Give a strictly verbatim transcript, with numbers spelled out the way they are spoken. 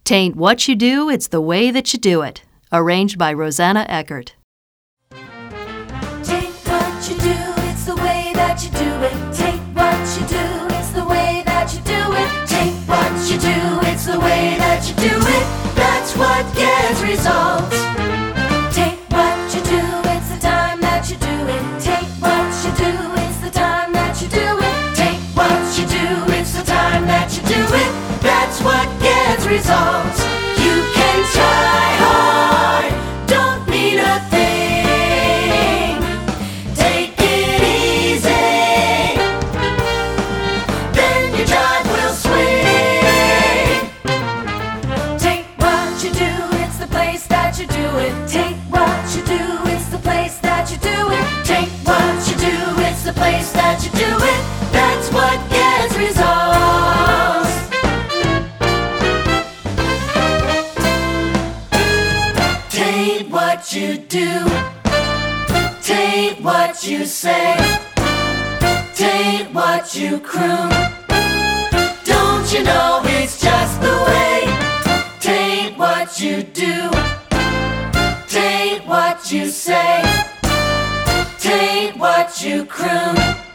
'Tain't what you do, it's the way that you do it. Arranged by Rosanna Eckert. Take what you do, it's the way that you do it. Take what you do, it's the way that you do it. Take what you do, it's the way that you do it. That's what gets results. Take what you do, it's the time that you do it. Take what you do, it's the time that you do it. Take what you do, it's the time that you do it. That's what gets results. You can try hard, don't need a thing. Take it easy, then your drive will swing. Take what you do, it's the place that you do it. Take what you do, it's the place that you do it. Take what you do, it's the place that you do it. That's what gets results. Tain't what you do, tain't what you say, tain't what you croon. Don't you know it's just the way? Tain't what you do, tain't what you say, tain't what you croon.